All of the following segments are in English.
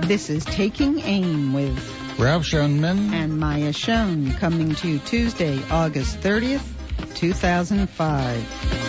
This is Taking Aim with Ralph Schoenman and Maya Schoen, coming to you Tuesday, August 30th, 2005.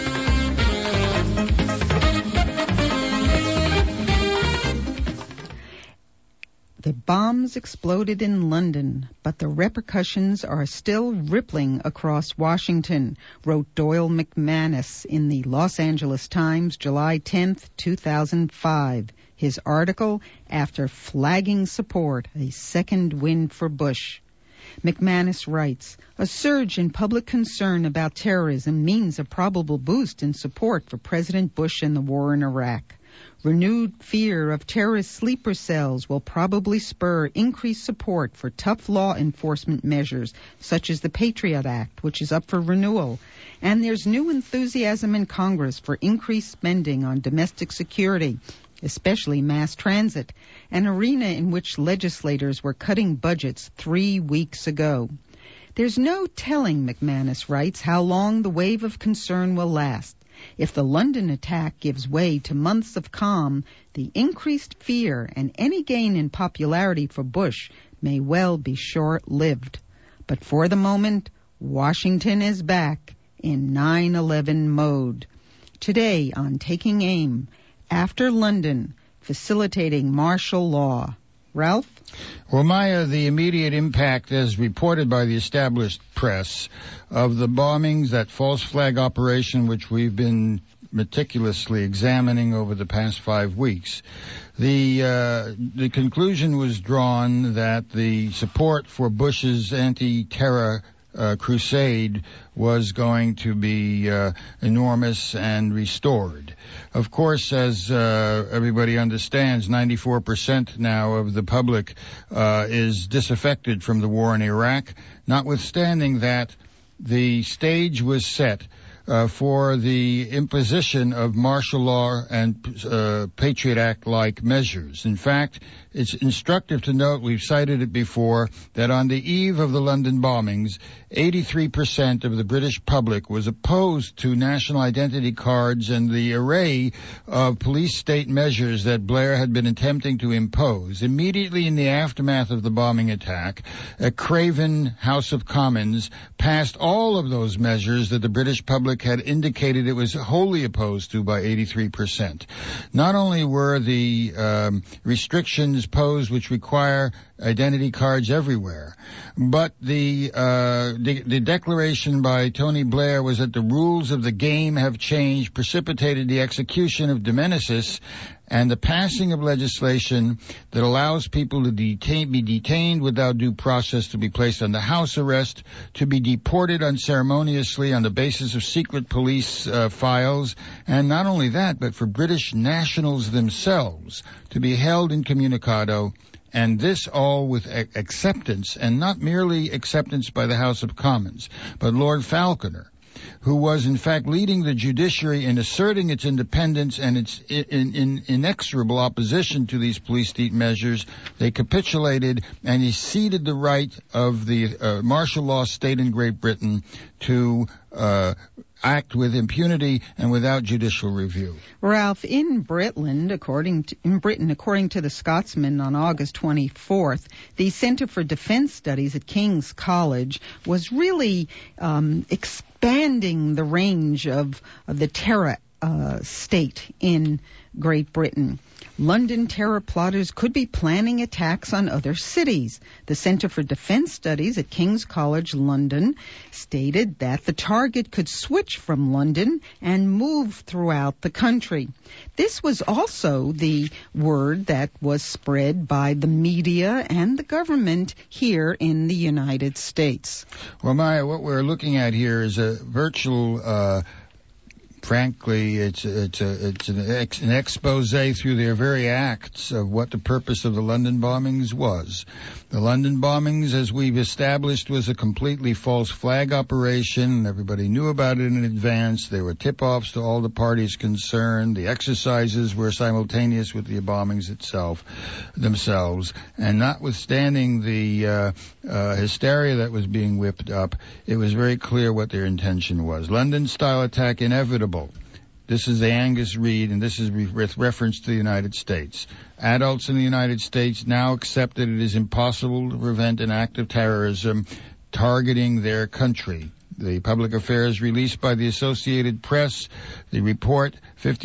The bombs exploded in London, but the repercussions are still rippling across Washington, wrote Doyle McManus in the Los Angeles Times, July 10th, 2005. His article, After Flagging Support, a Second Win for Bush. McManus writes, a surge in public concern about terrorism means a probable boost in support for President Bush and the war in Iraq. Renewed fear of terrorist sleeper cells will probably spur increased support for tough law enforcement measures, such as the Patriot Act, which is up for renewal. And there's new enthusiasm in Congress for increased spending on domestic security, especially mass transit, an arena in which legislators were cutting budgets 3 weeks ago. There's no telling, McManus writes, how long the wave of concern will last. If the London attack gives way to months of calm, the increased fear and any gain in popularity for Bush may well be short-lived. But for the moment, Washington is back in 9/11 mode. Today on Taking Aim, after London, facilitating martial law. Ralph? Well, Maya, the immediate impact, as reported by the established press, of the bombings, that false flag operation which we've been meticulously examining over the past 5 weeks, the conclusion was drawn that the support for Bush's anti-terror crusade was going to be enormous and restored. Of course, as everybody understands, 94% now of the public is disaffected from the war in Iraq, notwithstanding that the stage was set for the imposition of martial law and Patriot Act-like measures. In fact, it's instructive to note, we've cited it before, that on the eve of the London bombings, 83% of the British public was opposed to national identity cards and the array of police state measures that Blair had been attempting to impose. Immediately in the aftermath of the bombing attack, a craven House of Commons passed all of those measures that the British public had indicated it was wholly opposed to by 83%. Not only were the restrictions posed which require identity cards everywhere, but the declaration by Tony Blair was that the rules of the game have changed, precipitated the execution of de Menezes and the passing of legislation that allows people to be detained without due process, to be placed under house arrest, to be deported unceremoniously on the basis of secret police files, and not only that, but for British nationals themselves to be held incommunicado, and this all with acceptance, and not merely acceptance by the House of Commons, but Lord Falconer, who was in fact leading the judiciary in asserting its independence and its inexorable opposition to these police state measures. They capitulated, and he ceded the right of the martial law state in Great Britain to act with impunity and without judicial review. Ralph, in Britain, according to the Scotsman on August 24th, the Center for Defense Studies at King's College was really expanding the range of the terror state in Great Britain. London terror plotters could be planning attacks on other cities. The Center for Defense Studies at King's College London stated that the target could switch from London and move throughout the country. This was also the word that was spread by the media and the government here in the United States. Well, Maya, what we're looking at here is a virtual frankly, it's an expose through their very acts of what the purpose of the London bombings was. The London bombings, as we've established, was a completely false flag operation. Everybody knew about it in advance. There were tip-offs to all the parties concerned. The exercises were simultaneous with the bombings themselves. And notwithstanding the hysteria that was being whipped up, it was very clear what their intention was. London-style attack inevitable. This is the Angus Reid, and this is with reference to the United States. Adults in the United States now accept that it is impossible to prevent an act of terrorism targeting their country. The public affairs released by the Associated Press, the report,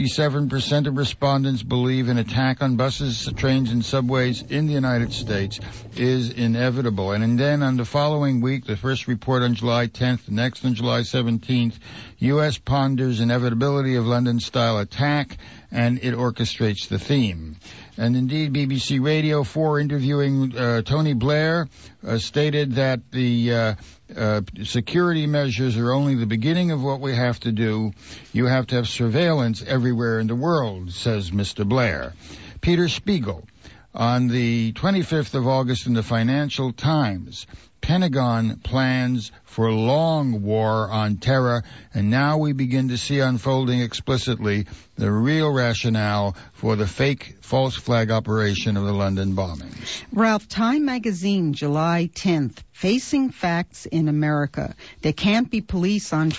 57% of respondents believe an attack on buses, trains, and subways in the United States is inevitable. And then on the following week, the first report on July 10th, the next on July 17th, U.S. ponders inevitability of London-style attack, and it orchestrates the theme. And indeed, BBC Radio 4 interviewing Tony Blair stated that the security measures are only the beginning of what we have to do. You have to have surveillance everywhere in the world, says Mr. Blair. Peter Spiegel, on the 25th of August in the Financial Times, Pentagon plans for long war on terror, and now we begin to see unfolding explicitly the real rationale for the fake false flag operation of the London bombings. Ralph, Time magazine, July 10th, facing facts in America. There can't be police on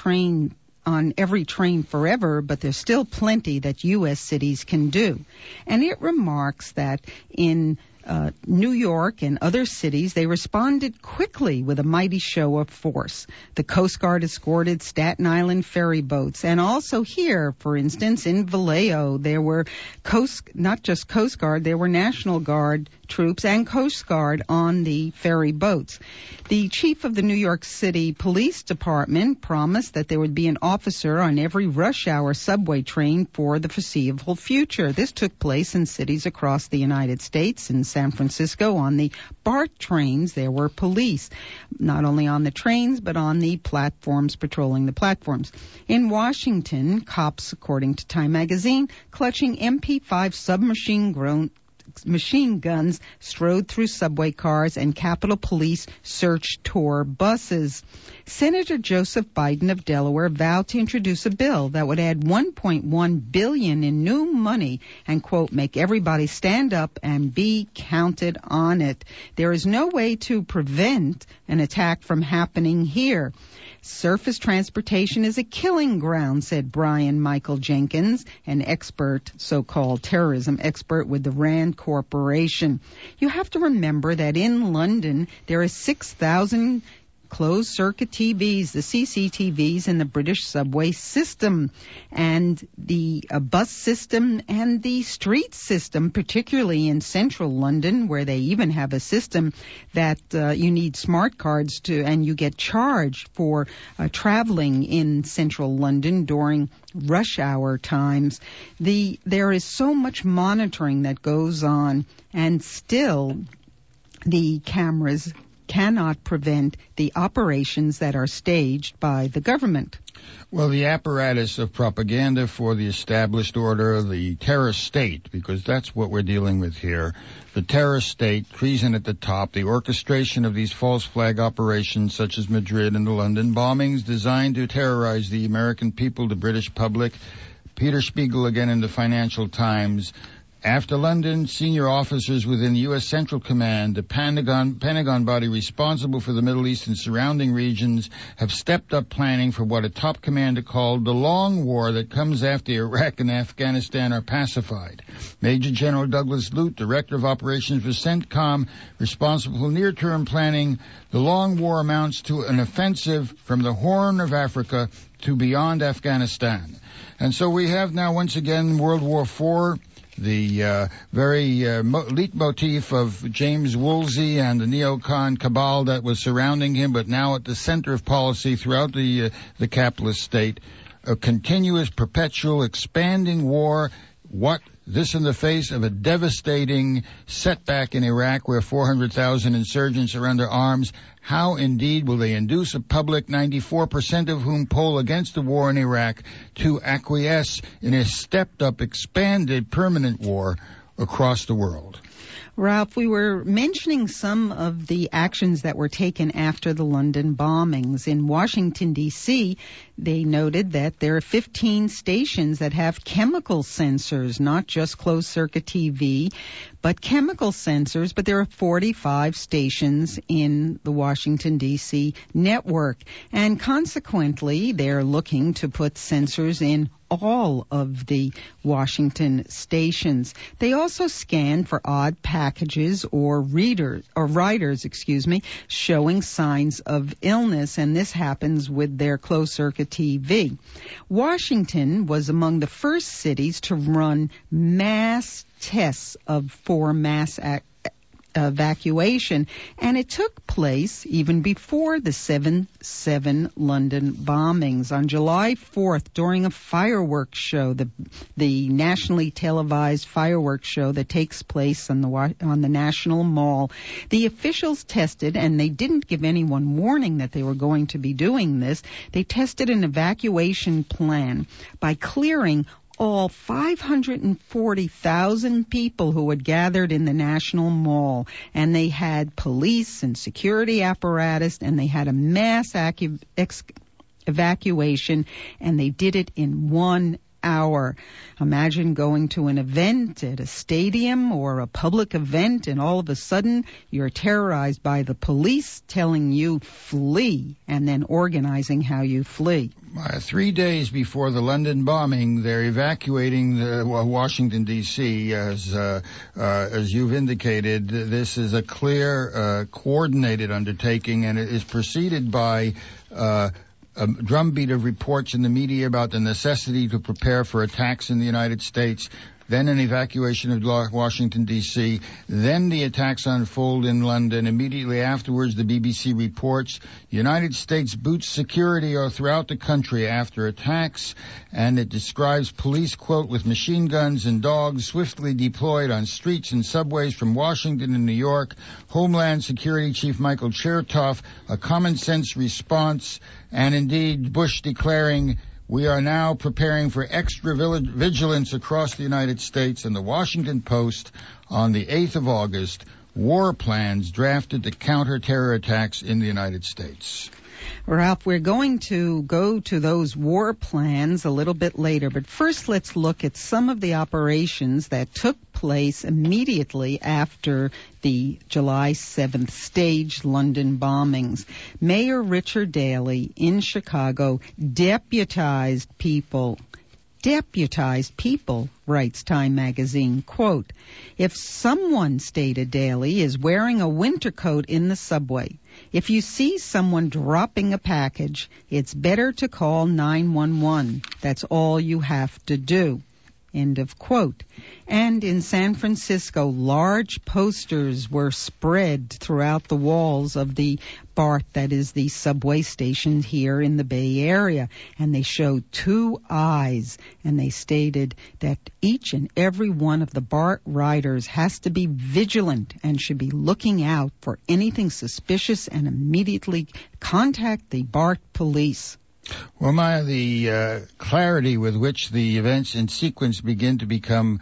every train forever, but there's still plenty that U.S. cities can do. And it remarks that in New York and other cities, they responded quickly with a mighty show of force. The Coast Guard escorted Staten Island ferry boats, and also here, for instance, in Vallejo, there were not just Coast Guard, there were National Guard troops and Coast Guard on the ferry boats. The chief of the New York City Police Department promised that there would be an officer on every rush hour subway train for the foreseeable future. This took place in cities across the United States. In San Francisco, on the BART trains, there were police, not only on the trains, but on the platforms, patrolling the platforms. In Washington, cops, according to Time magazine, clutching MP5 submachine machine guns strode through subway cars, and Capitol Police searched tour buses. Senator Joseph Biden of Delaware vowed to introduce a bill that would add $1.1 billion in new money and, quote, make everybody stand up and be counted on it. There is no way to prevent an attack from happening here. Surface transportation is a killing ground, said Brian Michael Jenkins, an expert, so-called terrorism expert with the Rand Corporation. You have to remember that in London there are 6,000 closed-circuit TVs, the CCTVs in the British subway system, and the bus system and the street system, particularly in central London, where they even have a system that you need smart cards to, and you get charged for traveling in central London during rush hour times. There is so much monitoring that goes on, and still the cameras cannot prevent the operations that are staged by the government. Well, the apparatus of propaganda for the established order, the terror state, because that's what we're dealing with here, the terror state, treason at the top, the orchestration of these false flag operations such as Madrid and the London bombings designed to terrorize the American people, the British public. Peter Spiegel again in the Financial Times. After London, senior officers within the U.S. Central Command, the Pentagon body responsible for the Middle East and surrounding regions, have stepped up planning for what a top commander called the long war that comes after Iraq and Afghanistan are pacified. Major General Douglas Lute, Director of Operations for CENTCOM, responsible for near-term planning, the long war amounts to an offensive from the Horn of Africa to beyond Afghanistan. And so we have now once again World War IV, the very leitmotif of James Woolsey and the neocon cabal that was surrounding him, but now at the center of policy throughout the capitalist state, a continuous, perpetual, expanding war. This in the face of a devastating setback in Iraq where 400,000 insurgents are under arms. How indeed will they induce a public, 94% of whom poll against the war in Iraq, to acquiesce in a stepped-up, expanded, permanent war across the world? Ralph, we were mentioning some of the actions that were taken after the London bombings. In Washington, D.C., they noted that there are 15 stations that have chemical sensors, not just closed-circuit TV, but chemical sensors. But there are 45 stations in the Washington, D.C. network. And consequently, they're looking to put sensors in all of the Washington stations. They also scanned for odd packages or riders, showing signs of illness, and this happens with their closed-circuit TV. Washington was among the first cities to run mass tests for mass evacuation, and it took place even before the 7/7 London bombings. On July 4th, during a fireworks show, the nationally televised fireworks show that takes place on the National Mall, the officials tested, and they didn't give anyone warning that they were going to be doing this. They tested an evacuation plan by clearing all 540,000 people who had gathered in the National Mall, and they had police and security apparatus, and they had a mass evacuation, and they did it in 1 hour. Imagine going to an event at a stadium or a public event, and all of a sudden you're terrorized by the police telling you flee, and then organizing how you flee. 3 days before the London bombing, they're evacuating Washington, D.C. As you've indicated, this is a clear, coordinated undertaking, and it is preceded by a drumbeat of reports in the media about the necessity to prepare for attacks in the United States, then an evacuation of Washington, D.C., then the attacks unfold in London. Immediately afterwards, the BBC reports the United States boots security throughout the country after attacks, and it describes police, quote, with machine guns and dogs swiftly deployed on streets and subways from Washington and New York. Homeland Security Chief Michael Chertoff, a common-sense response, and indeed Bush declaring, "We are now preparing for extra vigilance across the United States," and the Washington Post on the 8th of August, war plans drafted to counter terror attacks in the United States. Ralph, we're going to go to those war plans a little bit later, but first let's look at some of the operations that took place immediately after the July 7th staged London bombings. Mayor Richard Daley in Chicago deputized people, writes Time magazine, quote, "If someone," stated Daley, "is wearing a winter coat in the subway, if you see someone dropping a package, it's better to call 911. That's all you have to do." End of quote. And in San Francisco, large posters were spread throughout the walls of the BART, that is the subway station here in the Bay Area, and they showed two eyes, and they stated that each and every one of the BART riders has to be vigilant and should be looking out for anything suspicious and immediately contact the BART police. Well, Maya, the clarity with which the events in sequence begin to become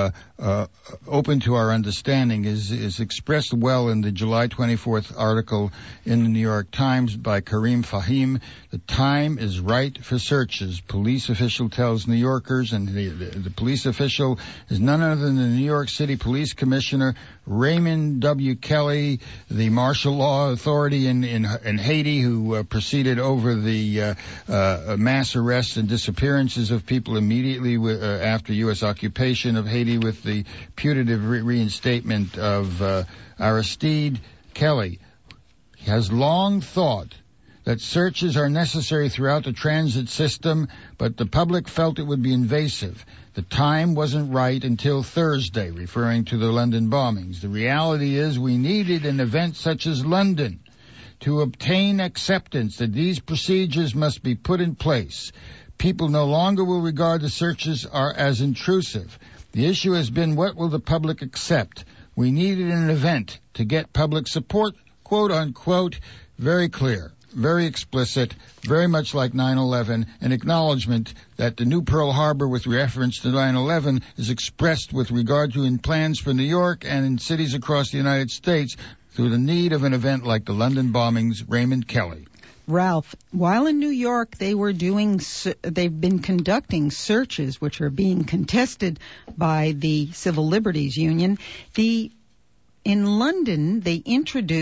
open to our understanding is expressed well in the July 24th article in the New York Times by Karim Fahim. "The time is right for searches," police official tells New Yorkers, and the police official is none other than the New York City Police Commissioner Raymond W. Kelly, the martial law authority in Haiti, who proceeded over the mass arrests and disappearances of people immediately after U.S. occupation of Haiti with the putative reinstatement of Aristide. Kelly has long thought that searches are necessary throughout the transit system, but the public felt it would be invasive. The time wasn't right until Thursday, referring to the London bombings. The reality is we needed an event such as London to obtain acceptance that these procedures must be put in place. People no longer will regard the searches as intrusive. The issue has been, what will the public accept? We needed an event to get public support, quote unquote, very clear, very explicit, very much like 9/11, an acknowledgement that the new Pearl Harbor with reference to 9/11 is expressed with regard to in plans for New York and in cities across the United States through the need of an event like the London bombings. Raymond Kelly. Ralph, while in New York they've been conducting searches which are being contested by the Civil Liberties Union. In London, they introduced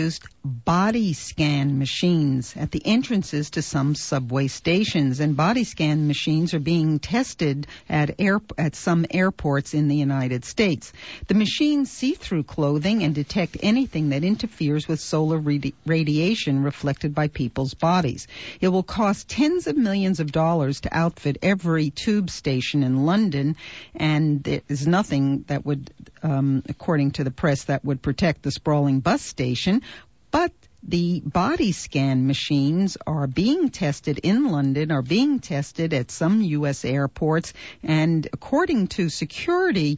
body scan machines at the entrances to some subway stations, and body scan machines are being tested at some airports in the United States. The machines see through clothing and detect anything that interferes with solar radiation reflected by people's bodies. It will cost tens of millions of dollars to outfit every tube station in London, and there is nothing that would, according to the press, that would protect the sprawling bus station. But the body scan machines are being tested in London, are being tested at some U.S. airports, and according to security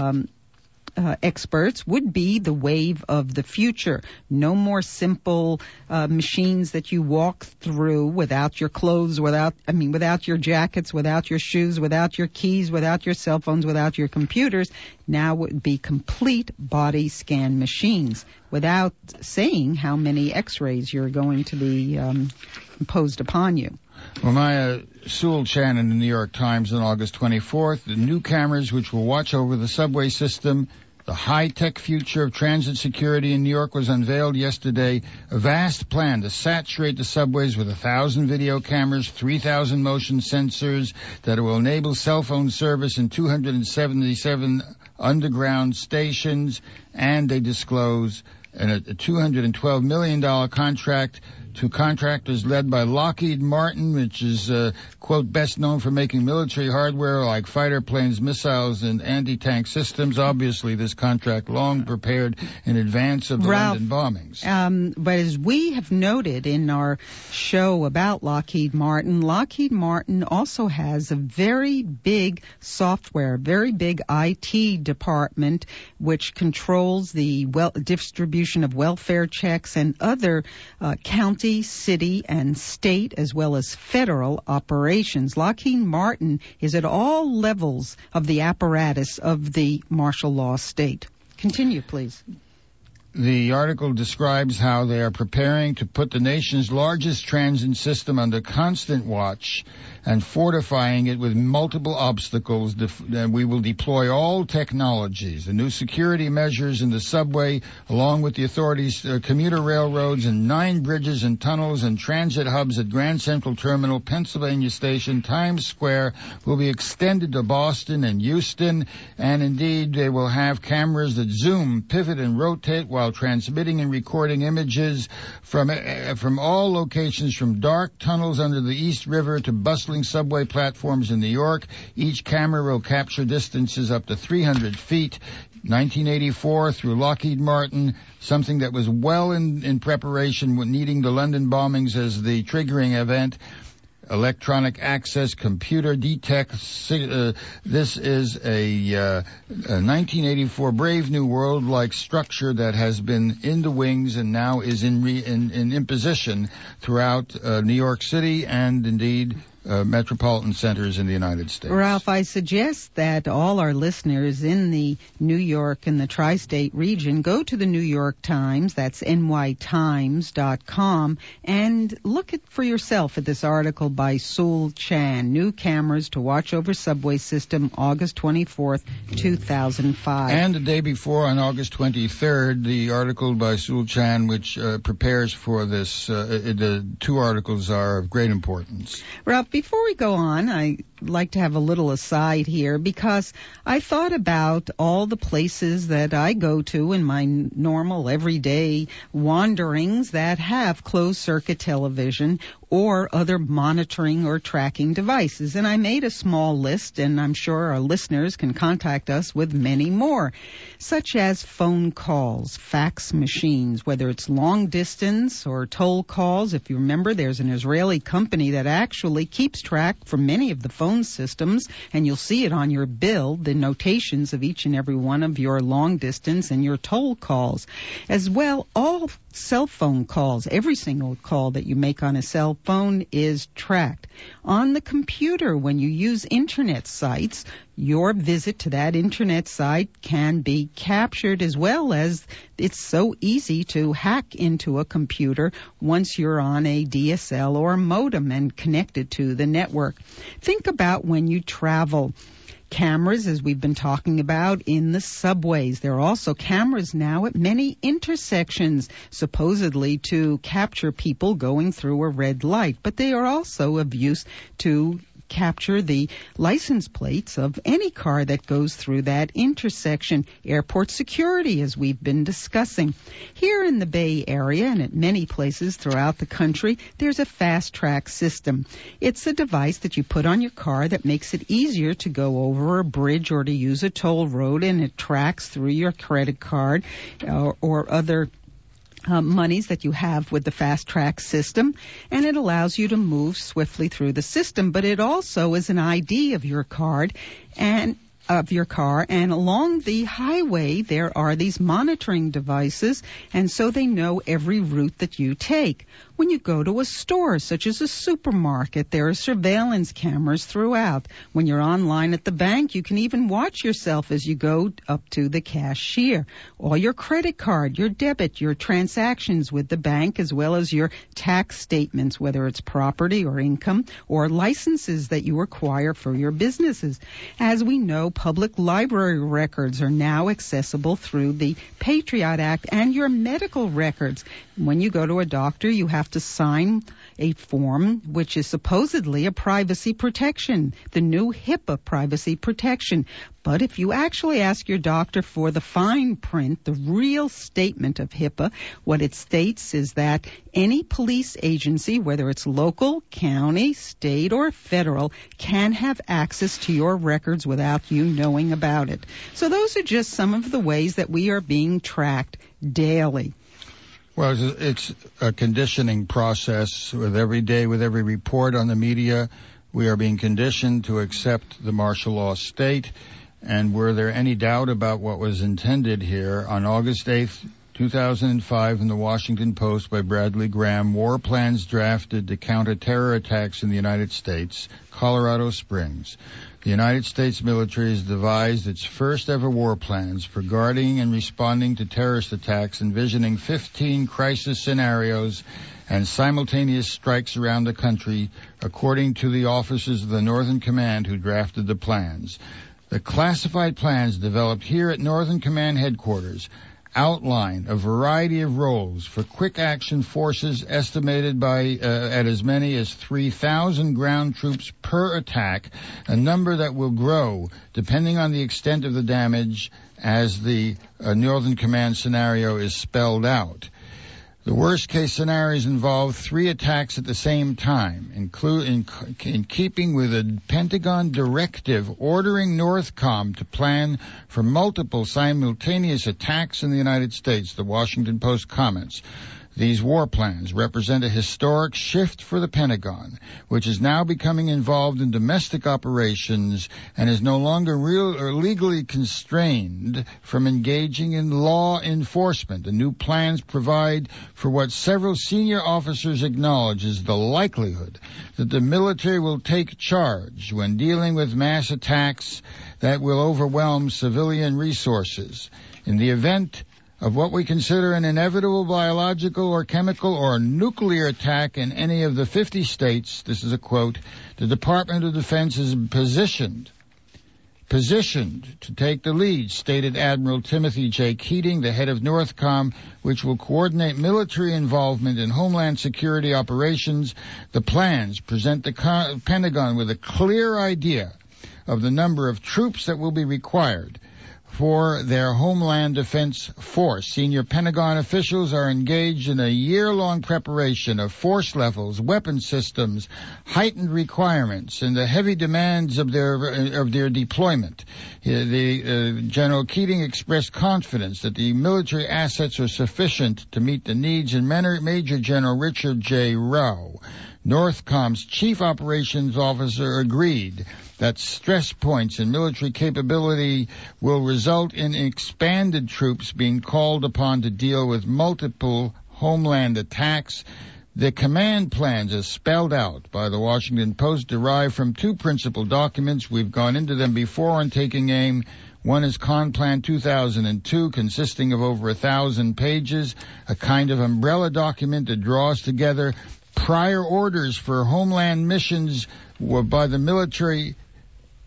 experts, would be the wave of the future. No more simple machines that you walk through without your clothes, without your jackets, without your shoes, without your keys, without your cell phones, without your computers. Now would be complete body scan machines, without saying how many x-rays you're going to be imposed upon you. Well, Maya Sewell Chan in the New York Times on August 24th, the new cameras which will watch over the subway system, the high-tech future of transit security in New York was unveiled yesterday. A vast plan to saturate the subways with 1,000 video cameras, 3,000 motion sensors that will enable cell phone service in 277 underground stations, and they disclose a $212 million contract to contractors led by Lockheed Martin, which is, quote, best known for making military hardware like fighter planes, missiles, and anti-tank systems. Obviously, this contract long prepared in advance of the London bombings. But as we have noted in our show about Lockheed Martin also has a very big software, very big IT department, which controls the distribution of welfare checks and other county, city, and state, as well as federal operations. Lockheed Martin is at all levels of the apparatus of the martial law state. Continue, please. The article describes how they are preparing to put the nation's largest transit system under constant watch and fortifying it with multiple obstacles. We will deploy all technologies. The new security measures in the subway, along with the authorities' commuter railroads and 9 bridges and tunnels and transit hubs at Grand Central Terminal, Pennsylvania Station, Times Square, will be extended to Boston and Houston. And indeed, they will have cameras that zoom, pivot, and rotate while transmitting and recording images from all locations, from dark tunnels under the East River to bustling subway platforms in New York. Each camera will capture distances up to 300 feet. 1984 through Lockheed Martin, something that was well in preparation, needing the London bombings as the triggering event. Electronic access, computer detect. This is a 1984 Brave New World-like structure that has been in the wings and now is in position throughout New York City and indeed metropolitan centers in the United States. Ralph, I suggest that all our listeners in the New York and the tri-state region go to the New York Times, that's nytimes.com, and look for yourself at this article by Sewell Chan, New Cameras to Watch Over Subway System, August 24th, 2005. And the day before, on August 23rd, the article by Sewell Chan, which prepares for this, the 2 articles are of great importance. Ralph, before we go on, I'd like to have a little aside here because I thought about all the places that I go to in my normal everyday wanderings that have closed-circuit television or other monitoring or tracking devices. And I made a small list, and I'm sure our listeners can contact us with many more, such as phone calls, fax machines, whether it's long distance or toll calls. If you remember, there's an Israeli company that actually keeps track for many of the phone systems, and you'll see it on your bill, the notations of each and every one of your long distance and your toll calls. As well, all cell phone calls, every single call that you make on a cell phone is tracked. On the computer, when you use internet sites, your visit to that internet site can be captured, as well as it's so easy to hack into a computer once you're on a DSL or a modem and connected to the network. Think about when you travel. Cameras, as we've been talking about, in the subways. There are also cameras now at many intersections, supposedly to capture people going through a red light. But they are also of use to capture the license plates of any car that goes through that intersection. Airport security, as we've been discussing. Here in the Bay Area and at many places throughout the country, there's a fast track system. It's a device that you put on your car that makes it easier to go over a bridge or to use a toll road, and it tracks through your credit card or other monies that you have with the fast track system, and it allows you to move swiftly through the system. But it also is an ID of your car, and along the highway there are these monitoring devices, and so they know every route that you take. When you go to a store, such as a supermarket, there are surveillance cameras throughout. When you're online at the bank, you can even watch yourself as you go up to the cashier. All your credit card, your debit, your transactions with the bank, as well as your tax statements, whether it's property or income, or licenses that you acquire for your businesses. As we know, public library records are now accessible through the Patriot Act, and your medical records. When you go to a doctor, you have to sign a form which is supposedly a privacy protection, the new HIPAA privacy protection. But if you actually ask your doctor for the fine print, the real statement of HIPAA, what it states is that any police agency, whether it's local, county, state, or federal, can have access to your records without you knowing about it. So those are just some of the ways that we are being tracked daily. Well, it's a conditioning process. With every day, with every report on the media, we are being conditioned to accept the martial law state. And were there any doubt about what was intended here, on August 8th, 2005, in the Washington Post by Bradley Graham, war plans drafted to counter terror attacks in the United States, Colorado Springs. The United States military has devised its first ever war plans for guarding and responding to terrorist attacks, envisioning 15 crisis scenarios and simultaneous strikes around the country, according to the officers of the Northern Command who drafted the plans. The classified plans developed here at Northern Command headquarters outline a variety of roles for quick action forces estimated at as many as 3,000 ground troops per attack, a number that will grow depending on the extent of the damage as the Northern Command scenario is spelled out. The worst-case scenarios involve 3 attacks at the same time, in keeping with a Pentagon directive ordering NORTHCOM to plan for multiple simultaneous attacks in the United States, the Washington Post comments. These war plans represent a historic shift for the Pentagon, which is now becoming involved in domestic operations and is no longer legally constrained from engaging in law enforcement. The new plans provide for what several senior officers acknowledge is the likelihood that the military will take charge when dealing with mass attacks that will overwhelm civilian resources. In the event of what we consider an inevitable biological or chemical or nuclear attack in any of the 50 states, this is a quote, the Department of Defense is positioned to take the lead, stated Admiral Timothy J. Keating, the head of NORTHCOM, which will coordinate military involvement in homeland security operations. The plans present the Pentagon with a clear idea of the number of troops that will be required for their Homeland Defense Force. Senior Pentagon officials are engaged in a year-long preparation of force levels, weapon systems, heightened requirements, and the heavy demands of their deployment. General Keating expressed confidence that the military assets are sufficient to meet the needs, and Major General Richard J. Rowe, NORTHCOM's chief operations officer, agreed that stress points in military capability will result in expanded troops being called upon to deal with multiple homeland attacks. The command plans, as spelled out by the Washington Post, derive from 2 principal documents. We've gone into them before on Taking Aim. One is CONPLAN 2002, consisting of over 1,000 pages, a kind of umbrella document that draws together prior orders for homeland missions by the military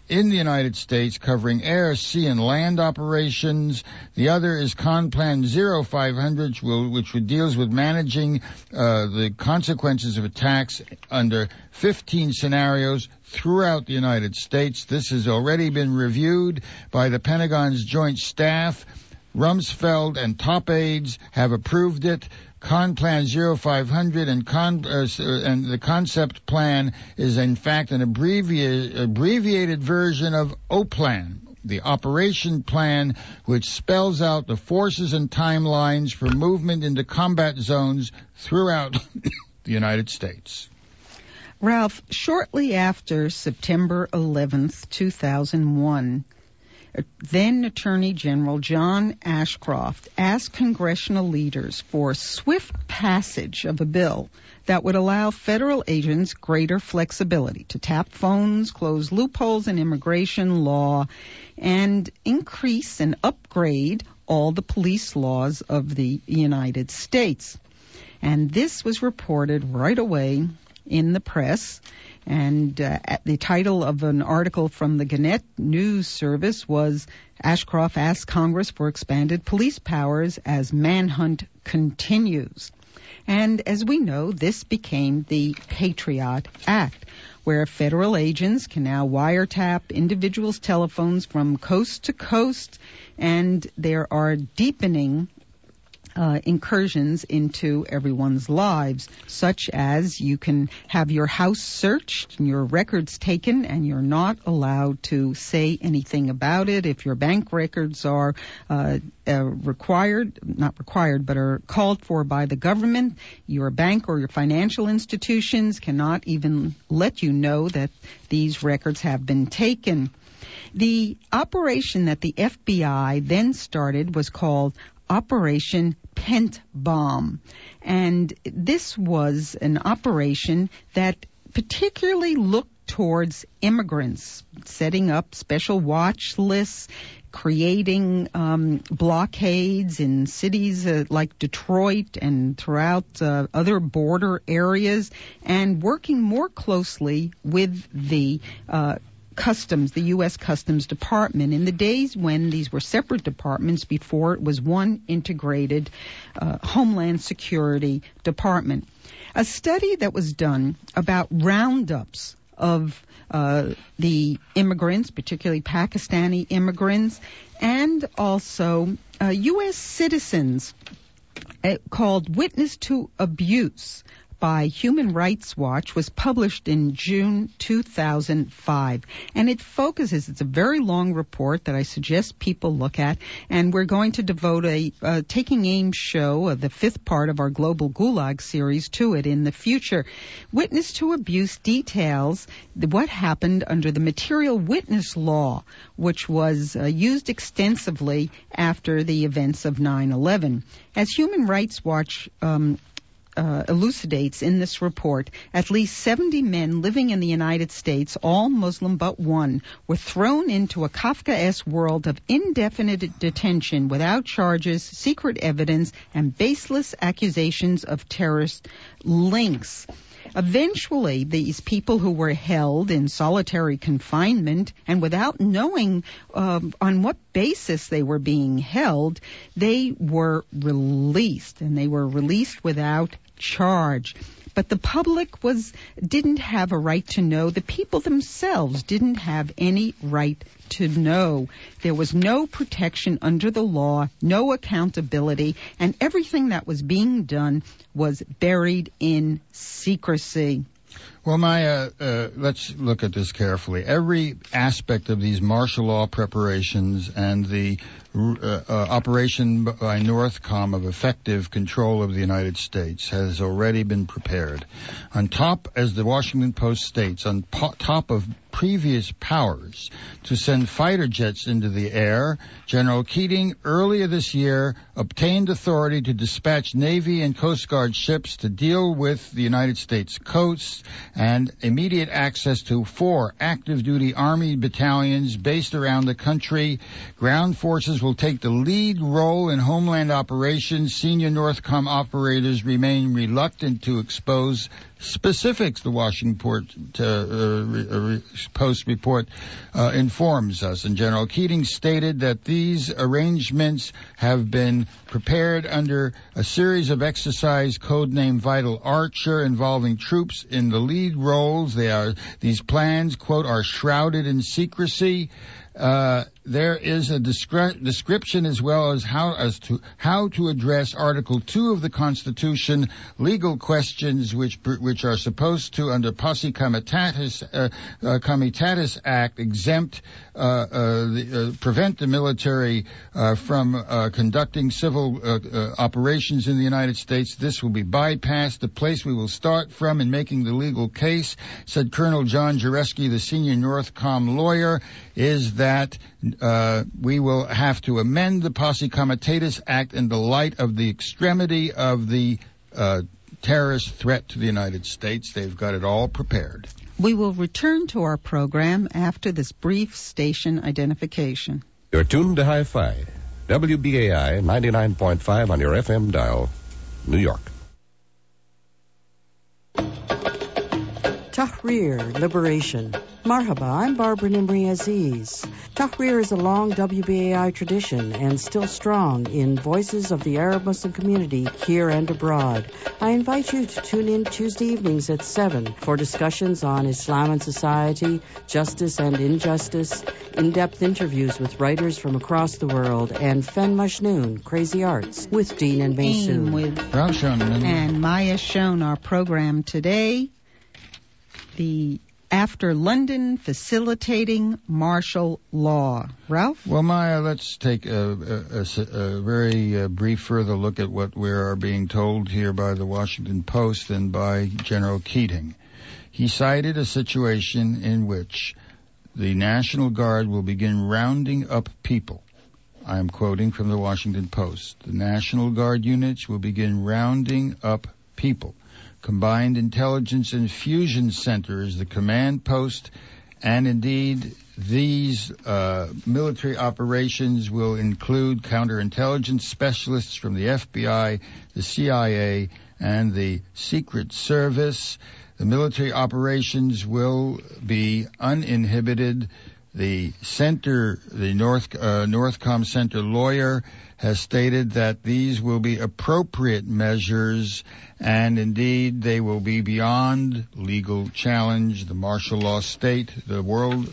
in the United States covering air, sea, and land operations. The other is ConPlan 0500, which deals with managing the consequences of attacks under 15 scenarios throughout the United States. This has already been reviewed by the Pentagon's Joint Staff. Rumsfeld and top aides have approved it. ConPlan 0500 and the concept plan is in fact an abbreviated version of OPLAN, the operation plan, which spells out the forces and timelines for movement into combat zones throughout the United States. Ralph, shortly after September 11th, 2001, then Attorney General John Ashcroft asked congressional leaders for swift passage of a bill that would allow federal agents greater flexibility to tap phones, close loopholes in immigration law, and increase and upgrade all the police laws of the United States. And this was reported right away in the press. And the title of an article from the Gannett News Service was Ashcroft asks Congress for expanded police powers as manhunt continues. And as we know, this became the Patriot Act, where federal agents can now wiretap individuals' telephones from coast to coast, and there are deepening incursions into everyone's lives, such as you can have your house searched and your records taken, and you're not allowed to say anything about it. If your bank records are not required, but are called for by the government, your bank or your financial institutions cannot even let you know that these records have been taken. The operation that the FBI then started was called Operation Pent Bomb. And this was an operation that particularly looked towards immigrants, setting up special watch lists, creating blockades in cities like Detroit and throughout other border areas, and working more closely with the Customs, the U.S. Customs Department, in the days when these were separate departments before it was one integrated Homeland Security Department. A study that was done about roundups of the immigrants, particularly Pakistani immigrants, and also U.S. citizens, called Witness to Abuse by Human Rights Watch, was published in June 2005. And it focuses, it's a very long report that I suggest people look at, and we're going to devote a Taking Aim show, the fifth part of our Global Gulag series, to it in the future. Witness to Abuse details what happened under the Material Witness Law, which was used extensively after the events of 9/11. As Human Rights Watch elucidates in this report, at least 70 men living in the United States, all Muslim but one, were thrown into a Kafkaesque world of indefinite detention without charges, secret evidence, and baseless accusations of terrorist links. Eventually, these people who were held in solitary confinement and without knowing on what basis they were being held, they were released, and they were released without charge. But the public didn't have a right to know. The people themselves didn't have any right to know. There was no protection under the law, no accountability, and everything that was being done was buried in secrecy. Well, Maya, let's look at this carefully. Every aspect of these martial law preparations and the operation by Northcom of effective control of the United States has already been prepared. On top, as the Washington Post states, on top of previous powers to send fighter jets into the air, General Keating earlier this year obtained authority to dispatch Navy and Coast Guard ships to deal with the United States coasts and immediate access to 4 active-duty Army battalions based around the country. Ground forces will take the lead role in homeland operations. Senior Northcom operators remain reluctant to expose specifics, the Washington Post report informs us. And General Keating stated that these arrangements have been prepared under a series of exercise codenamed Vital Archer, involving troops in the lead roles. These plans, quote, are shrouded in secrecy. There is a description as well as how to address Article 2 of the Constitution, legal questions which are supposed to, under Posse Comitatus Act, exempt prevent the military from conducting civil operations in the United States. This will be bypassed. The place we will start from in making the legal case, said Colonel John Jareski, the senior Northcom lawyer, is that we will have to amend the Posse Comitatus Act in the light of the extremity of the terrorist threat to the United States. They've got it all prepared. We will return to our program after this brief station identification. You're tuned to Hi-Fi, WBAI 99.5 on your FM dial, New York. Tahrir, Liberation. Marhaba, I'm Barbara Nimri Aziz. Tahrir is a long WBAI tradition and still strong in voices of the Arab Muslim community here and abroad. I invite you to tune in Tuesday evenings at 7 for discussions on Islam and society, justice and injustice, in-depth interviews with writers from across the world, and Fen Majnoon, Crazy Arts, with Dean and Maysoon. With Ralph Schoeneman and Maya Schoen, our program today. The After London Facilitating Martial Law. Ralph? Well, Maya, let's take a very brief further look at what we are being told here by the Washington Post and by General Keating. He cited a situation in which the National Guard will begin rounding up people. I am quoting from the Washington Post. The National Guard units will begin rounding up people. Combined Intelligence and Fusion Center is the command post, and indeed these military operations will include counterintelligence specialists from the FBI, the CIA, and the Secret Service. The military operations will be uninhibited. The center, the Northcom Center lawyer, has stated that these will be appropriate measures, and indeed they will be beyond legal challenge. The martial law state, the World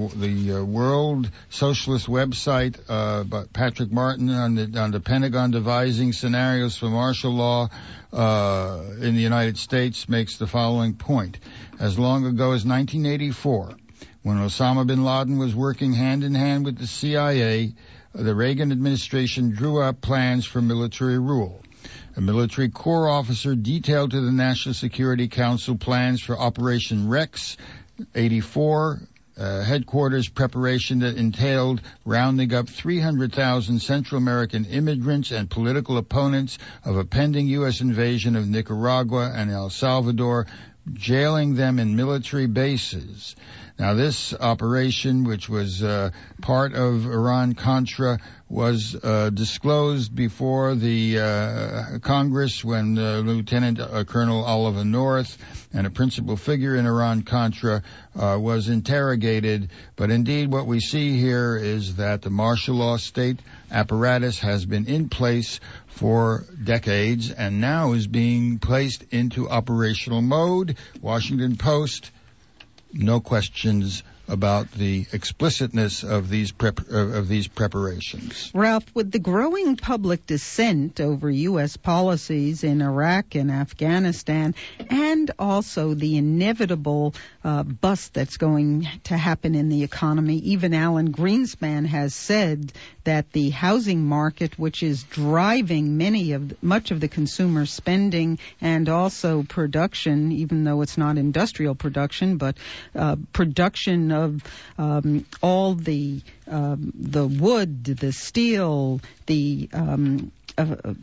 Socialist website by Patrick Martin on the Pentagon devising scenarios for martial law in the United States makes the following point: as long ago as 1984, when Osama bin Laden was working hand in hand with the CIA, the Reagan administration drew up plans for military rule. A military corps officer detailed to the National Security Council plans for Operation Rex 84, headquarters preparation that entailed rounding up 300,000 Central American immigrants and political opponents of a pending U.S. invasion of Nicaragua and El Salvador, jailing them in military bases. Now, this operation, which was part of Iran-Contra, was disclosed before the Congress when Lieutenant Colonel Oliver North, and a principal figure in Iran-Contra, was interrogated. But indeed, what we see here is that the martial law state apparatus has been in place for decades and now is being placed into operational mode. Washington Post, no questions about the explicitness of these preparations. Ralph, with the growing public dissent over U.S. policies in Iraq and Afghanistan, and also the inevitable bust that's going to happen in the economy, even Alan Greenspan has said that the housing market, which is driving much of the consumer spending and also production, even though it's not industrial production, but production of all the wood, the steel, the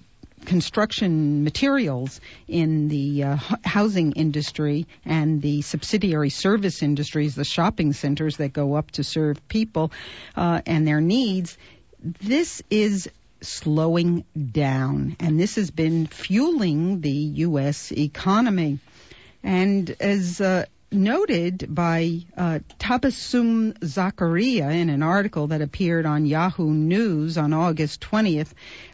construction materials in the housing industry and the subsidiary service industries, the shopping centers that go up to serve people and their needs, this is slowing down, and this has been fueling the U.S. economy. And as noted by Tabassum Zakaria in an article that appeared on Yahoo News on August 20th,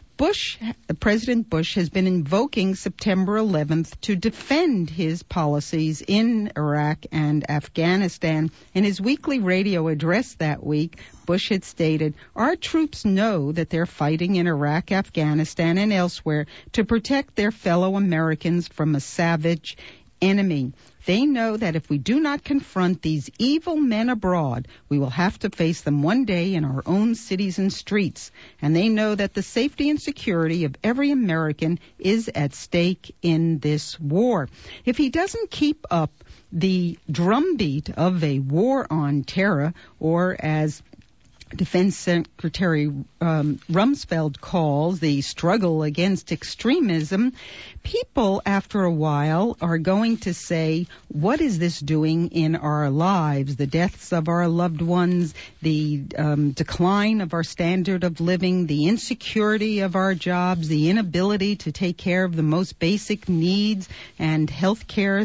President Bush has been invoking September 11th to defend his policies in Iraq and Afghanistan. In his weekly radio address that week, Bush had stated, "Our troops know that they're fighting in Iraq, Afghanistan, and elsewhere to protect their fellow Americans from a savage enemy. They know that if we do not confront these evil men abroad, we will have to face them one day in our own cities and streets. And they know that the safety and security of every American is at stake in this war." If he doesn't keep up the drumbeat of a war on terror, or as Defense Secretary Rumsfeld calls the struggle against extremism, people after a while are going to say, what is this doing in our lives? The deaths of our loved ones, the decline of our standard of living, the insecurity of our jobs, the inability to take care of the most basic needs and health care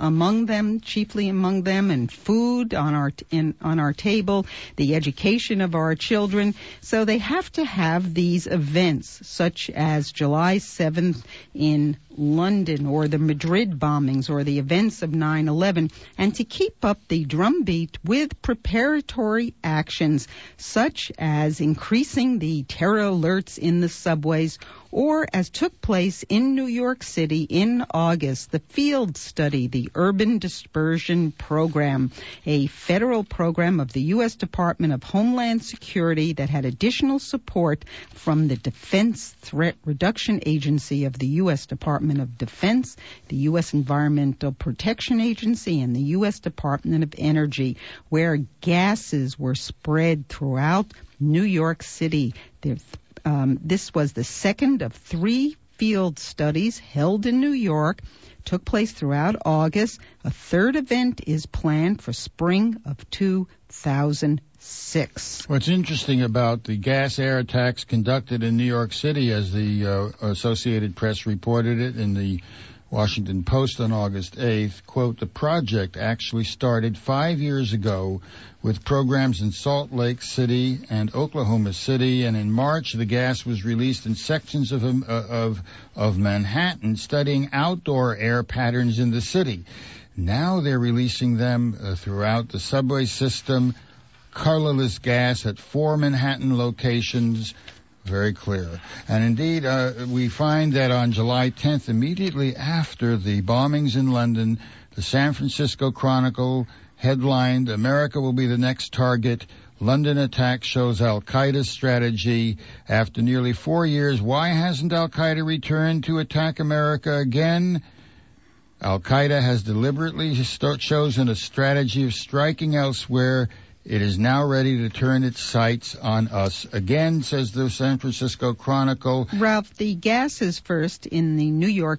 chiefly among them, and food on our table, the education of our children. So they have to have these events, such as July 7th in London, or the Madrid bombings, or the events of 9/11, and to keep up the drumbeat with preparatory actions, such as increasing the terror alerts in the subways, or as took place in New York City in August, the field study, the Urban Dispersion Program, a federal program of the U.S. Department of Homeland Security that had additional support from the Defense Threat Reduction Agency of the U.S. Department of Defense, the U.S. Environmental Protection Agency, and the U.S. Department of Energy, where gases were spread throughout New York City. This was the second of 3 field studies held in New York, took place throughout August. A third event is planned for spring of 2006. What's interesting about the gas air attacks conducted in New York City, as the Associated Press reported it in the Washington Post on August 8th, quote, "The project actually started 5 years ago with programs in Salt Lake City and Oklahoma City, and in March the gas was released in sections of Manhattan, studying outdoor air patterns in the city. Now they're releasing them throughout the subway system, colorless gas at 4 Manhattan locations." Very clear. And indeed, we find that on July 10th, immediately after the bombings in London, the San Francisco Chronicle headlined, "America will be the next target. London attack shows Al-Qaeda's strategy. After nearly 4 years, why hasn't Al-Qaeda returned to attack America again? Al-Qaeda has deliberately chosen a strategy of striking elsewhere. It is now ready to turn its sights on us again," says the San Francisco Chronicle. Ralph, the gases first in the New York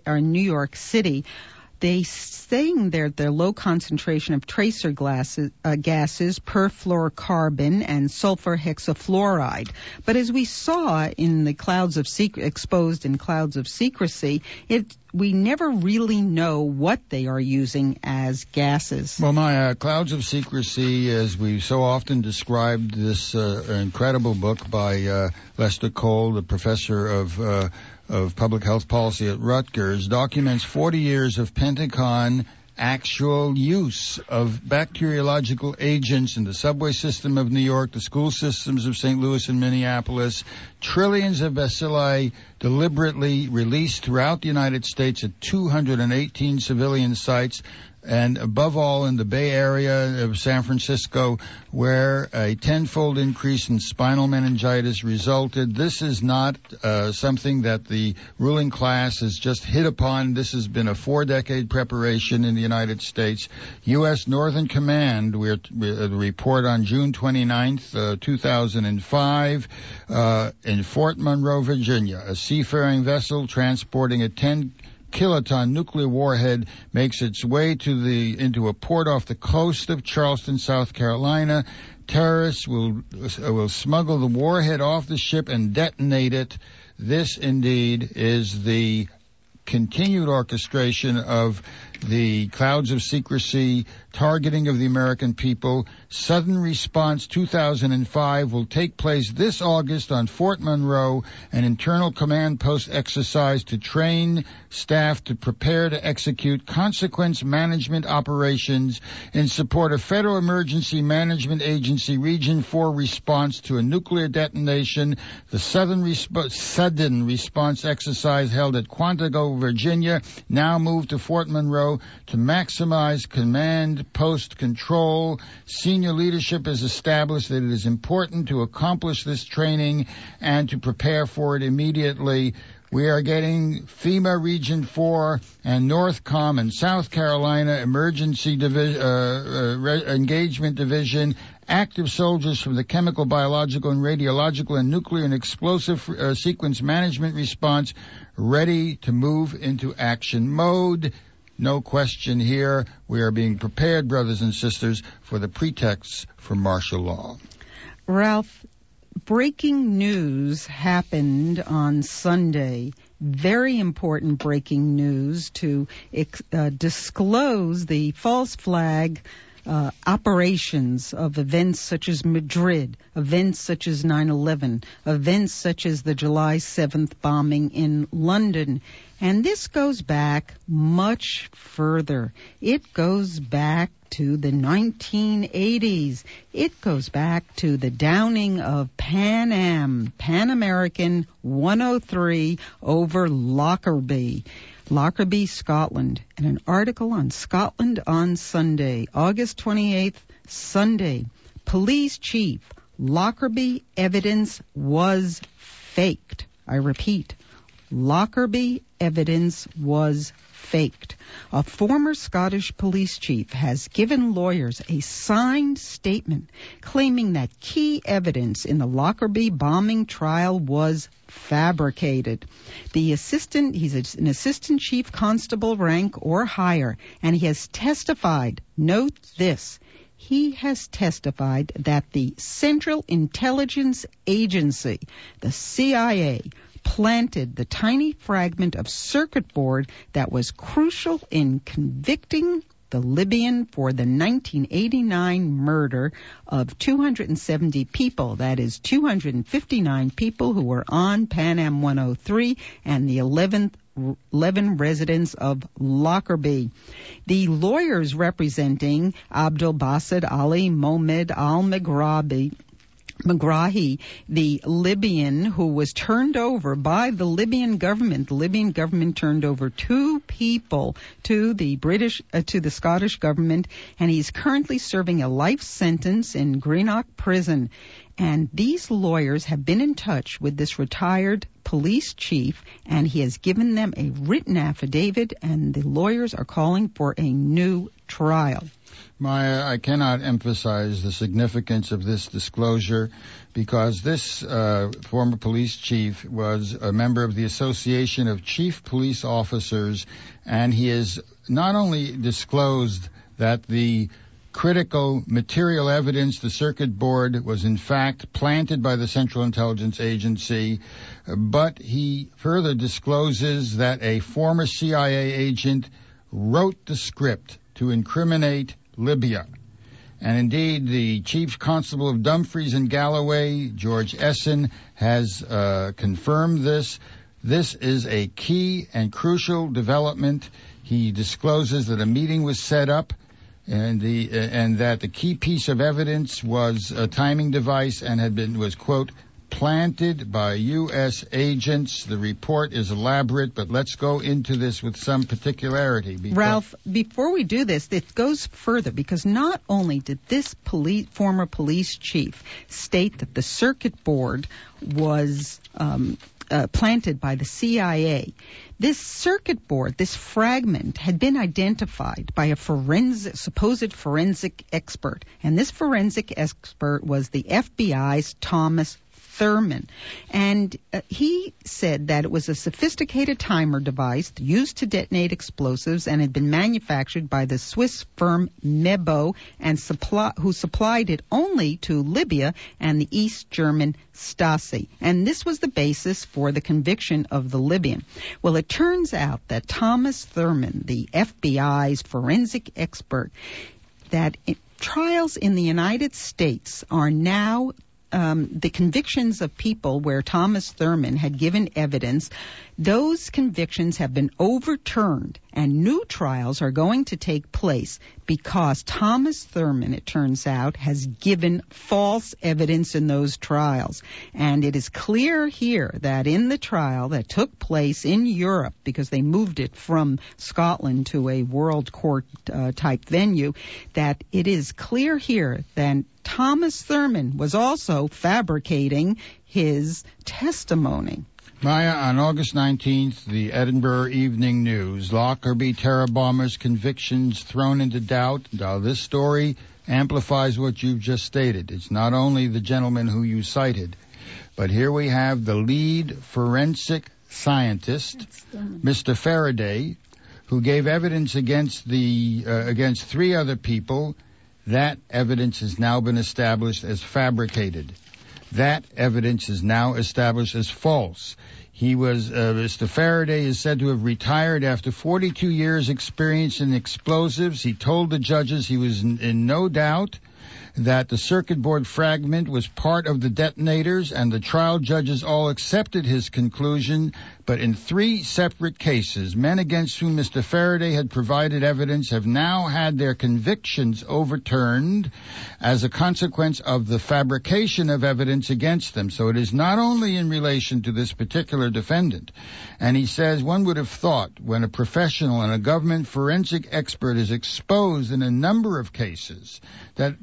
City. They saying their low concentration of tracer gases, perfluorocarbon and sulfur hexafluoride. But as we saw in the exposed in clouds of secrecy, we never really know what they are using as gases. Well, my Clouds of Secrecy, as we so often described this incredible book by Lester Cole, the professor of public health policy at Rutgers, documents 40 years of Pentagon actual use of bacteriological agents in the subway system of New York, the school systems of St. Louis and Minneapolis, trillions of bacilli deliberately released throughout the United States at 218 civilian sites, and above all in the Bay Area of San Francisco, where a tenfold increase in spinal meningitis resulted. This is not something that the ruling class has just hit upon. This has been a 4-decade preparation in the United States. U.S. Northern Command, the report on June 29th, 2005, in Fort Monroe, Virginia, a seafaring vessel transporting a 10-kiloton nuclear warhead makes its way into a port off the coast of Charleston, South Carolina. Terrorists will smuggle the warhead off the ship and detonate it. This indeed is the continued orchestration of the clouds of secrecy, targeting of the American people. Sudden Response 2005 will take place this August on Fort Monroe, an internal command post exercise to train staff to prepare to execute consequence management operations in support of Federal Emergency Management Agency Region 4 response to a nuclear detonation. The sudden response exercise held at Quantico, Virginia, now moved to Fort Monroe to maximize command post control. Senior leadership has established that it is important to accomplish this training and to prepare for it immediately. We are getting FEMA Region 4 and Northcom and South Carolina Emergency Engagement Division, active soldiers from the Chemical, Biological, and Radiological and Nuclear and Explosive Sequence Management Response ready to move into action mode. No question here. We are being prepared, brothers and sisters, for the pretexts for martial law. Ralph, breaking news happened on Sunday. Very important breaking news to disclose the false flag operations of events such as Madrid, events such as 9/11, events such as the July 7th bombing in London. And this goes back much further. It goes back to the 1980s. It goes back to the downing of Pan American 103 over Lockerbie, Scotland, and an article on Scotland on Sunday, August 28th, Sunday. Police chief, Lockerbie evidence was faked. I repeat, Lockerbie evidence was faked. A former Scottish police chief has given lawyers a signed statement claiming that key evidence in the Lockerbie bombing trial was fabricated. He's an assistant chief constable rank or higher, and he has testified, note this, he has testified that the Central Intelligence Agency, the CIA, planted the tiny fragment of circuit board that was crucial in convicting the Libyan for the 1989 murder of 270 people. That is 259 people who were on Pan Am 103 and the 11 residents of Lockerbie. The lawyers representing Abdul Basit Ali Mohamed al-Megrahi, the Libyan who was turned over by the Libyan government. The Libyan government turned over two people to the Scottish government, and he's currently serving a life sentence in Greenock prison. And these lawyers have been in touch with this retired police chief, and he has given them a written affidavit, and the lawyers are calling for a new trial. Maya, I cannot emphasize the significance of this disclosure because this former police chief was a member of the Association of Chief Police Officers, and he has not only disclosed that the critical material evidence, the circuit board, was in fact planted by the Central Intelligence Agency, but he further discloses that a former CIA agent wrote the script to incriminate Libya. And indeed, the Chief Constable of Dumfries and Galloway, George Essen, has confirmed this. This is a key and crucial development. He discloses that a meeting was set up and that the key piece of evidence was a timing device and was, quote, planted by U.S. agents. The report is elaborate, but let's go into this with some particularity. Ralph, before we do this, it goes further, because not only did this former police chief state that the circuit board was planted by the CIA, this circuit board, this fragment, had been identified by a supposed forensic expert, and this forensic expert was the FBI's Thomas Thurman. And he said that it was a sophisticated timer device used to detonate explosives and had been manufactured by the Swiss firm Mebo, and who supplied it only to Libya and the East German Stasi. And this was the basis for the conviction of the Libyan. Well, it turns out that Thomas Thurman, the FBI's forensic expert, that trials in the United States are now the convictions of people where Thomas Thurman had given evidence. Those convictions have been overturned, and new trials are going to take place because Thomas Thurman, it turns out, has given false evidence in those trials. And it is clear here that in the trial that took place in Europe, because they moved it from Scotland to a world court type venue, that it is clear here that Thomas Thurman was also fabricating his testimony. Maya, on August 19th, the Edinburgh Evening News, Lockerbie terror bombers' convictions thrown into doubt. Now, this story amplifies what you've just stated. It's not only the gentleman who you cited, but here we have the lead forensic scientist, Mr. Faraday, who gave evidence against three other people. That evidence has now been established as fabricated. That evidence is now established as false. Mr. Faraday is said to have retired after 42 years experience in explosives. He told the judges he was in no doubt that the circuit board fragment was part of the detonators, and the trial judges all accepted his conclusion. But in three separate cases, men against whom Mr. Faraday had provided evidence have now had their convictions overturned as a consequence of the fabrication of evidence against them. So it is not only in relation to this particular defendant. And he says one would have thought when a professional and a government forensic expert is exposed in a number of cases that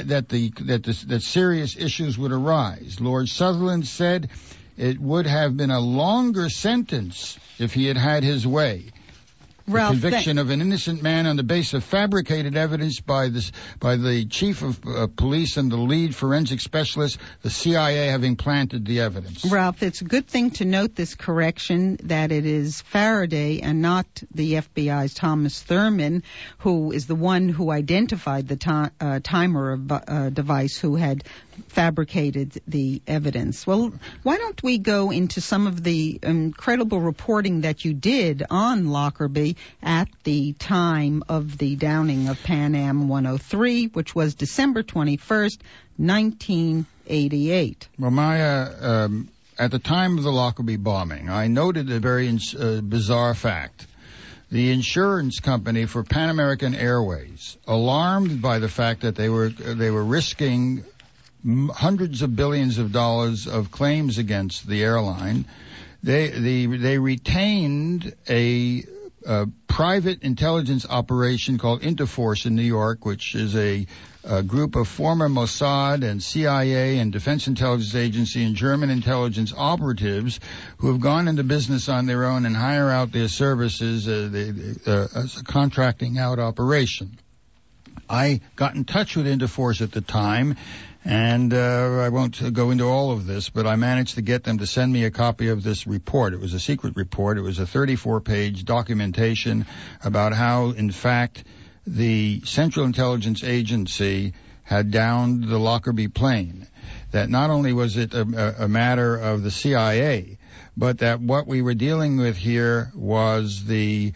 serious issues would arise. Lord Sutherland said it would have been a longer sentence if he had had his way. Ralph, the conviction of an innocent man on the basis of fabricated evidence by the chief of police and the lead forensic specialist, the CIA having planted the evidence. Ralph, it's a good thing to note this correction, that it is Faraday and not the FBI's Thomas Thurman who is the one who identified the timer device who had fabricated the evidence. Well, why don't we go into some of the incredible reporting that you did on Lockerbie at the time of the downing of Pan Am 103, which was December 21st, 1988. Well, Maya, at the time of the Lockerbie bombing, I noted a very bizarre fact. The insurance company for Pan American Airways, alarmed by the fact that they were risking hundreds of billions of dollars of claims against the airline, they retained a private intelligence operation called Interforce in New York, which is a group of former Mossad and CIA and Defense Intelligence Agency and German intelligence operatives who have gone into business on their own and hire out their services as a contracting out operation. I got in touch with Interforce at the time, and I won't go into all of this, but I managed to get them to send me a copy of this report. It was a secret report. It was a 34-page documentation about how, in fact, the Central Intelligence Agency had downed the Lockerbie plane. That not only was it a matter of the CIA, but that what we were dealing with here was the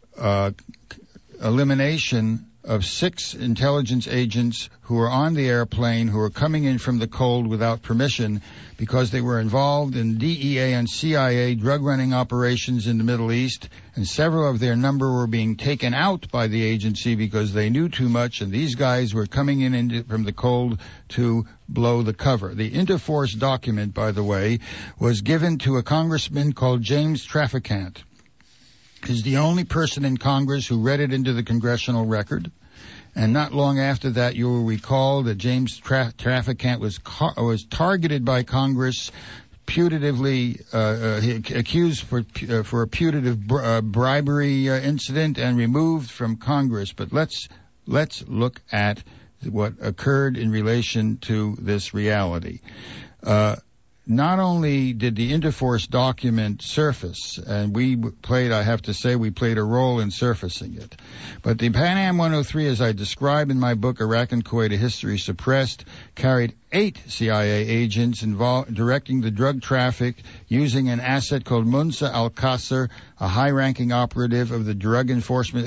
elimination of 6 intelligence agents who were on the airplane, who were coming in from the cold without permission because they were involved in DEA and CIA drug-running operations in the Middle East, and several of their number were being taken out by the agency because they knew too much, and these guys were coming in from the cold to blow the cover. The Interforce document, by the way, was given to a congressman called James Traficant. He's the only person in Congress who read it into the congressional record. And not long after that, you will recall that James Traficant was targeted by Congress, putatively accused for a putative bribery incident, and removed from Congress. But let's look at what occurred in relation to this reality. not only did the Interforce document surface, and we played a role in surfacing it, but the Pan Am 103, as I describe in my book, Iraq and Kuwait, A History Suppressed, carried 8 CIA agents involved directing the drug traffic using an asset called Munsa al-Qasr, a high-ranking operative of the Drug Enforcement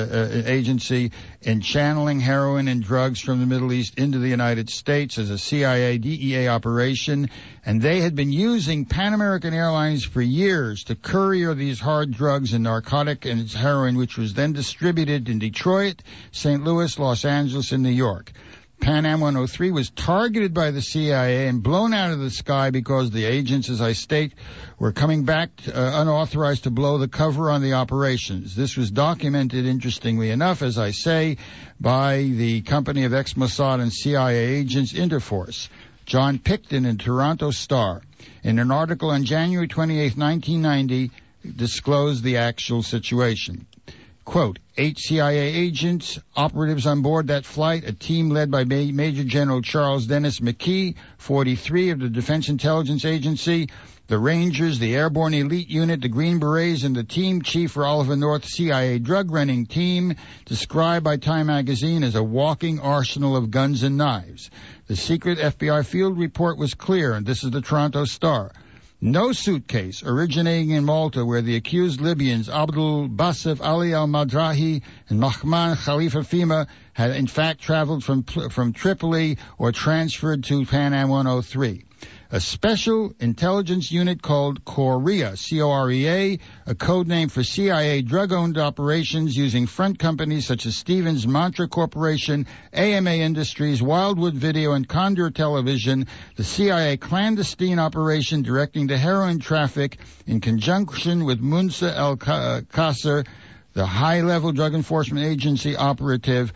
Agency, in channeling heroin and drugs from the Middle East into the United States as a CIA DEA operation. And they had been using Pan American Airlines for years to courier these hard drugs and narcotic and heroin, which was then distributed in Detroit, St. Louis, Los Angeles, and New York. Pan Am 103 was targeted by the CIA and blown out of the sky because the agents, as I state, were coming back unauthorized to blow the cover on the operations. This was documented, interestingly enough, as I say, by the company of ex-Mossad and CIA agents, Interforce. John Picton in Toronto Star, in an article on January 28, 1990, disclosed the actual situation. Quote, 8 CIA agents, operatives on board that flight, a team led by Major General Charles Dennis McKee, 43 of the Defense Intelligence Agency, the Rangers, the Airborne Elite Unit, the Green Berets, and the team chief for Oliver North CIA drug-running team, described by Time magazine as a walking arsenal of guns and knives. The secret FBI field report was clear, and this is the Toronto Star. No suitcase originating in Malta where the accused Libyans Abdul Basif Ali al-Madrahi and Mahman Khalifa Fima had in fact traveled from Tripoli or transferred to Pan Am 103. A special intelligence unit called COREA, C-O-R-E-A, a code name for CIA drug-owned operations using front companies such as Stevens Mantra Corporation, AMA Industries, Wildwood Video, and Condor Television, the CIA clandestine operation directing the heroin traffic in conjunction with Munsa al-Qasr, the high-level drug enforcement agency operative,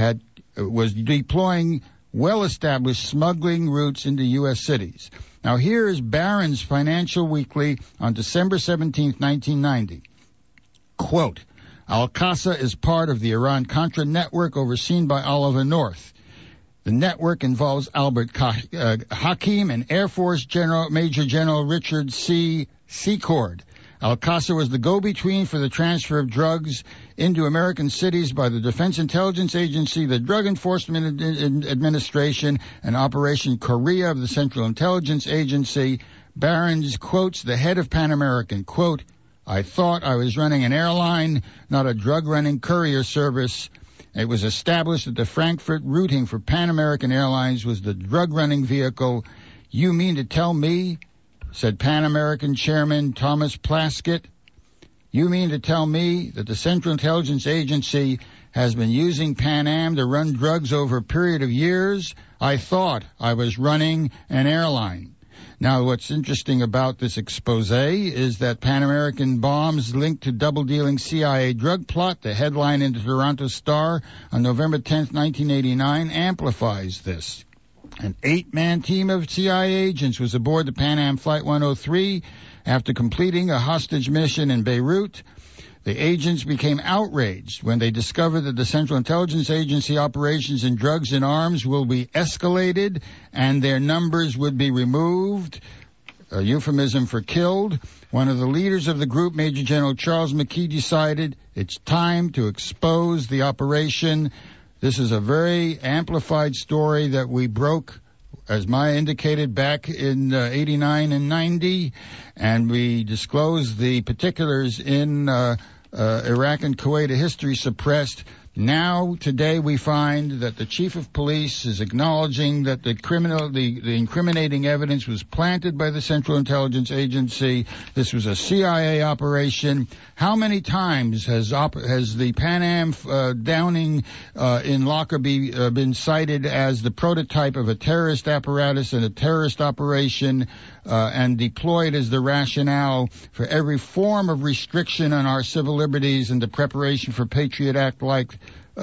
was deploying well-established smuggling routes into U.S. cities. Now here is Barron's Financial Weekly on December 17, 1990. Quote, Al-Qasr is part of the Iran-Contra network overseen by Oliver North. The network involves Albert Hakim and Air Force Major General Richard C. Secord. Al-Qasr was the go-between for the transfer of drugs into American cities by the Defense Intelligence Agency, the Drug Enforcement Administration, and Operation Korea of the Central Intelligence Agency. Barron's quotes the head of Pan American, quote, I thought I was running an airline, not a drug-running courier service. It was established that the Frankfurt routing for Pan American Airlines was the drug-running vehicle. You mean to tell me, said Pan American Chairman Thomas Plaskett, you mean to tell me that the Central Intelligence Agency has been using Pan Am to run drugs over a period of years? I thought I was running an airline. Now, what's interesting about this expose is that Pan American bombs linked to double-dealing CIA drug plot, the headline in the Toronto Star on November 10, 1989, amplifies this. An 8-man team of CIA agents was aboard the Pan Am Flight 103 after completing a hostage mission in Beirut. The agents became outraged when they discovered that the Central Intelligence Agency operations in drugs and arms will be escalated and their numbers would be removed, a euphemism for killed. One of the leaders of the group, Major General Charles McKee, decided it's time to expose the operation. This is a very amplified story that we broke, as Maya indicated, back in 89 and 90, and we disclosed the particulars in Iraq and Kuwait, A History Suppressed. Now, today, we find that the chief of police is acknowledging that the incriminating evidence was planted by the Central Intelligence Agency. This was a CIA operation. How many times has the Pan Am downing in Lockerbie been cited as the prototype of a terrorist apparatus and a terrorist operation, and deployed as the rationale for every form of restriction on our civil liberties and the preparation for Patriot Act-like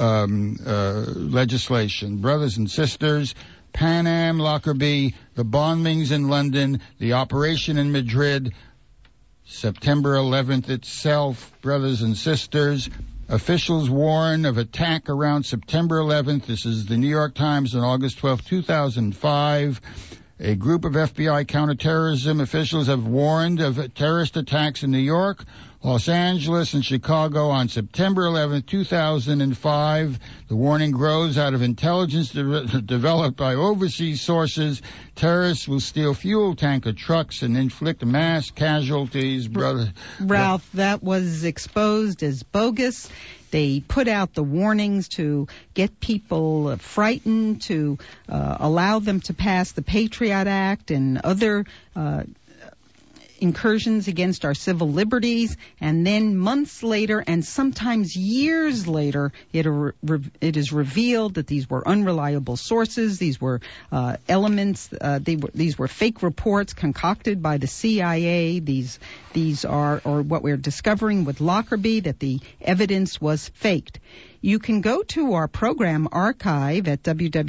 legislation? Brothers and sisters, Pan Am, Lockerbie, the bombings in London, the operation in Madrid, September 11th itself, brothers and sisters. Officials warn of attack around September 11th. This is the New York Times on August 12, 2005. A group of FBI counterterrorism officials have warned of terrorist attacks in New York, Los Angeles, and Chicago on September 11, 2005. The warning grows out of intelligence developed by overseas sources. Terrorists will steal fuel tanker trucks and inflict mass casualties, brother. Ralph, that was exposed as bogus. They put out the warnings to get people frightened, to allow them to pass the Patriot Act and other incursions against our civil liberties, and then months later and sometimes years later it is revealed that these were unreliable sources. These were elements, these were fake reports concocted by the CIA. These are, or what we're discovering with Lockerbie, that the evidence was faked. You can go to our program archive at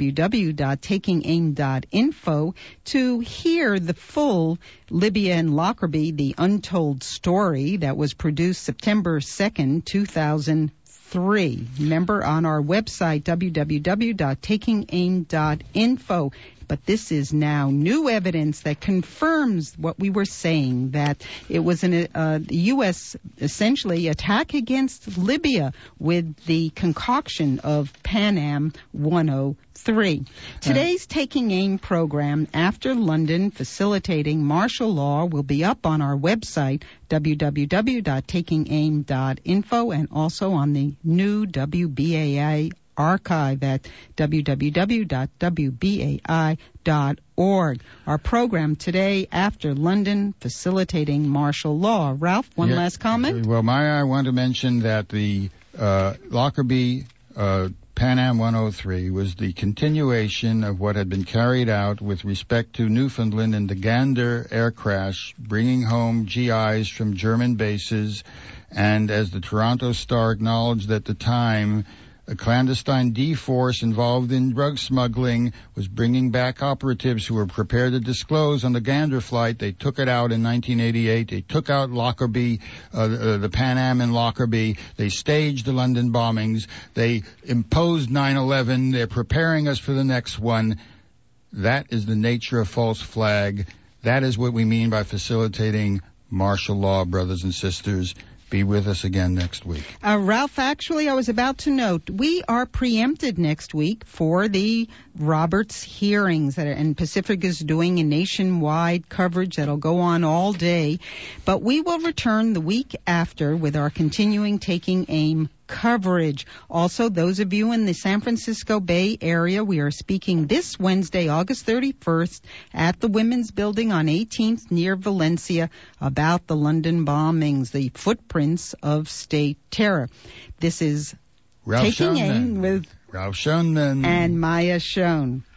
www.takingaim.info to hear the full Libya and Lockerbie, the untold story, that was produced September 2nd, 2003. Remember, on our website, www.takingaim.info. But this is now new evidence that confirms what we were saying, that it was the U.S. essentially attack against Libya with the concoction of Pan Am 103. Today's Taking Aim program, After London, Facilitating Martial Law, will be up on our website, www.takingaim.info, and also on the new WBAI archive at www.wbai.org. Our program today, After London, Facilitating Martial Law. Ralph, one last comment? Well, I want to mention that the Lockerbie Pan Am 103 was the continuation of what had been carried out with respect to Newfoundland in the Gander air crash, bringing home GIs from German bases, and as the Toronto Star acknowledged at the time, a clandestine D-force involved in drug smuggling was bringing back operatives who were prepared to disclose on the Gander flight. They took it out in 1988. They took out Lockerbie, the Pan Am in Lockerbie. They staged the London bombings. They imposed 9/11. They're preparing us for the next one. That is the nature of false flag. That is what we mean by facilitating martial law, brothers and sisters. Be with us again next week. Ralph, actually, I was about to note, we are preempted next week for the Roberts hearings, and Pacific is doing a nationwide coverage that'll go on all day. But we will return the week after with our continuing Taking Aim coverage. Also, those of you in the San Francisco Bay Area, we are speaking this Wednesday, August 31st, at the Women's Building on 18th near Valencia about the London bombings, the footprints of state terror. This is Ralph Taking Schoenman. Aim with Ralph Schoenman and Maya Schoen.